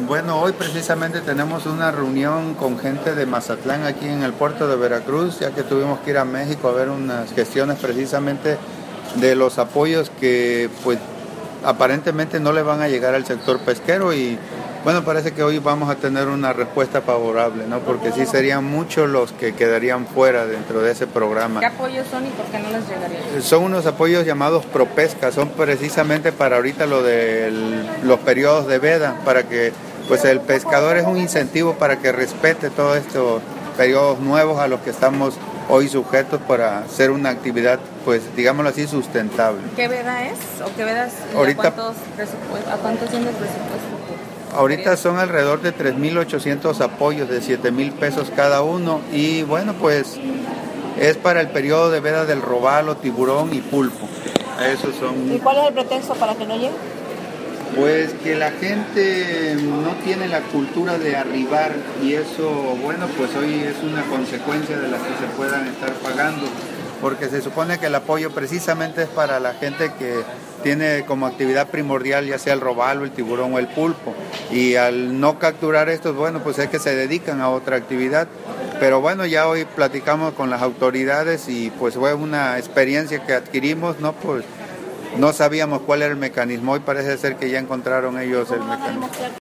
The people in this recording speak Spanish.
Bueno, hoy precisamente tenemos una reunión con gente de Mazatlán aquí en el puerto de Veracruz, ya que tuvimos que ir a México a ver unas gestiones precisamente de los apoyos que pues aparentemente no le van a llegar al sector pesquero y bueno, parece que hoy vamos a tener una respuesta favorable, ¿no? Porque sí serían muchos los que quedarían fuera dentro de ese programa. ¿Qué apoyos son y por qué no les llegaría? Son unos apoyos llamados ProPesca, son precisamente para ahorita lo de los periodos de veda, para que pues el pescador es un incentivo para que respete todos estos periodos nuevos a los que estamos hoy sujetos para hacer una actividad, pues digámoslo así, sustentable. ¿Qué veda es? ¿O qué vedas? Ahorita, ¿A cuántos tiene el presupuesto? Ahorita son alrededor de 3,800 apoyos de 7,000 pesos cada uno y bueno, pues es para el periodo de veda del robalo, tiburón y pulpo. Esos son. ¿Y cuál es el pretexto para que no llegue? Pues que la gente no tiene la cultura de arribar y eso, bueno, pues hoy es una consecuencia de las que se puedan estar pagando, porque se supone que el apoyo precisamente es para la gente que tiene como actividad primordial ya sea el robalo, el tiburón o el pulpo, y al no capturar estos, bueno, pues es que se dedican a otra actividad. Pero bueno, ya hoy platicamos con las autoridades y pues fue una experiencia que adquirimos, ¿no? Pues no sabíamos cuál era el mecanismo y parece ser que ya encontraron ellos el mecanismo.